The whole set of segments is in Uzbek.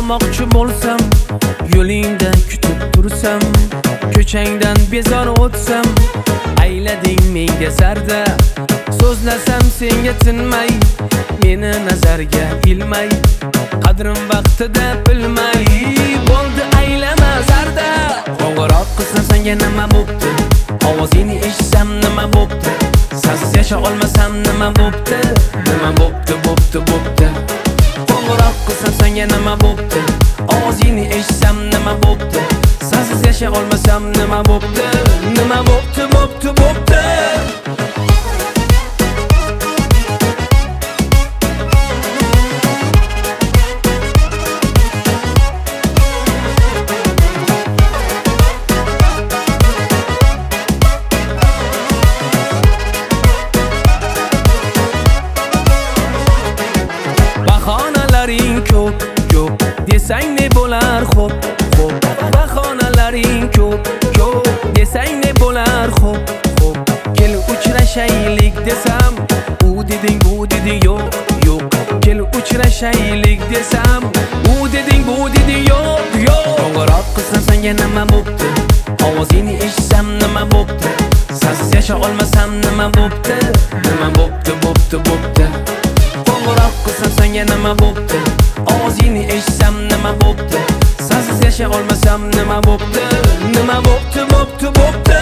olmoqchi bo'lsam, yo'lingda kutib tursam, ko'changdan bezor o'tsam, aylading menga zarda. So'zlasam senga tinmay, meni nazarga ilmay, qadrim vaqtida bilmay, bo'ldi aylama zarda. Qo'ng'iroq qilsam senga nima bo'pti? Ovozingni eshitsam nima bo'pti? Sensiz yasha olmasam nima bo'pti? Nima bo'pti, bo'pti, bo'pti. Qo'ng'iroq qilsam senga nima bo'pti? Ovozingni eshitsam nima bo'pti? Sensiz yasha olmasam nima bo'pti? Nima bo'pti, bo'pti, bo'pti. Bahonalaring ko'p, ko'p desang ne bo'lar xo'p, xo'p. Bahonalaring ko'p, ko'p desang ne bo'lar xo'p, xo'p. Kel uchrashaylik desam, u deding, bu deding, yo'q, yo'q. Kel uchrashaylik desam, u deding, bu deding, yo'q, yo'q. Qo'ng'iroq qilsam senga nima bo'pti? Ovozingni eshitsam nima bo'pti? Sensiz yasha olmasam nima bo'pti? Nima bo'pti, bo'pti, bo'pti. Qo'ng'iroq qilsam senga nima bo'pti? Ovozingni eshitsam nima bo'pti? Sensiz yasha olmasam nima bo'pti? Nima bo'pti, bo'pti, bo'pti.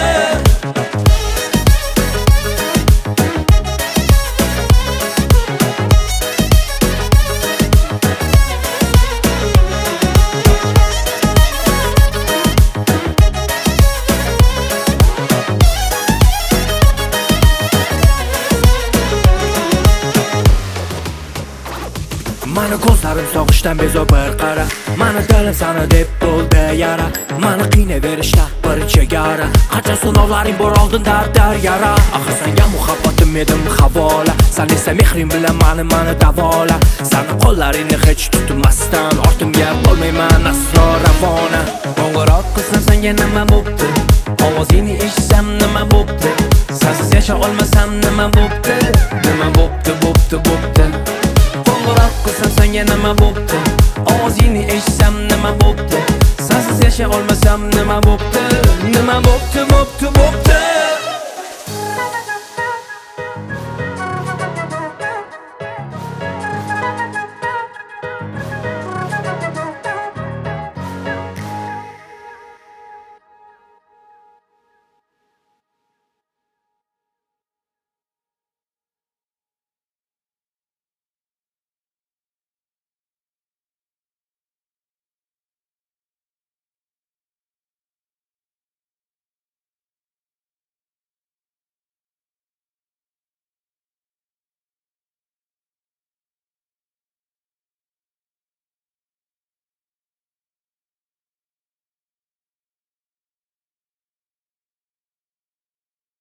Mani ko'zlarim sog'ishdan bezor bir qara, mani dilim sana deb bo'ldi yara. Mani qiynaverishda bir chegara, qancha sinovlaring bor oldinda dar yara. Axir senga muhabbatim edim havola, sen esa mehring bilan mani davola. Seni qo'llaringni hech tutmasdan ortimga bo'lmayman aslo ravona. Qo'ng'iroq qilsam senga nima bo'pti? Ovozingni eshitsam nima bo'pti? Sensiz yasha olmasam nima bo'pti? Nima bo'pti, bo'pti, bo'pti. Qo'ng'iroq qilsam senga nima bo'pti? Ovozingni eshitsam nima bo'pti? Sensiz yasha olmasam nima bo'pti? Nima bo'pti, bo'pti, bo'pti.